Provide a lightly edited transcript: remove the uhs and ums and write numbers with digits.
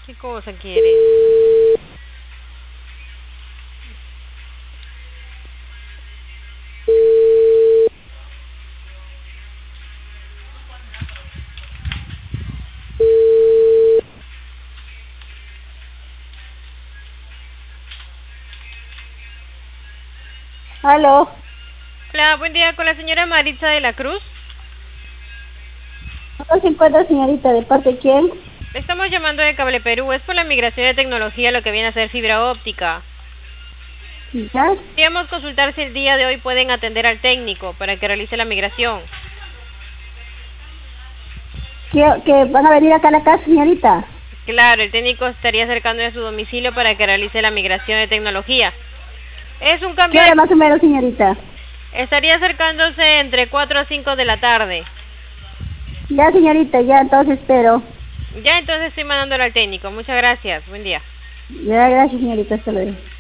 ¿Qué cosa quiere? Aló. Hola, buen día, con la señora Maritza de la Cruz. No se encuentra, señorita, ¿de parte de quién? Le estamos llamando de Cable Perú, es por la migración de tecnología, lo que viene a ser fibra óptica. ¿Ya? Queríamos consultar si el día de hoy pueden atender al técnico para que realice la migración. ¿Que van a venir acá a la casa, señorita? Claro, el técnico estaría acercando a su domicilio para que realice la migración de tecnología. Es un ¿Qué cambio hora de... más o menos, señorita? Estaría acercándose entre 4 a 5 de la tarde. Ya, señorita, ya, entonces espero. Ya, entonces estoy mandándolo al técnico. Muchas gracias. Buen día. Ya, gracias, señorita, hasta luego.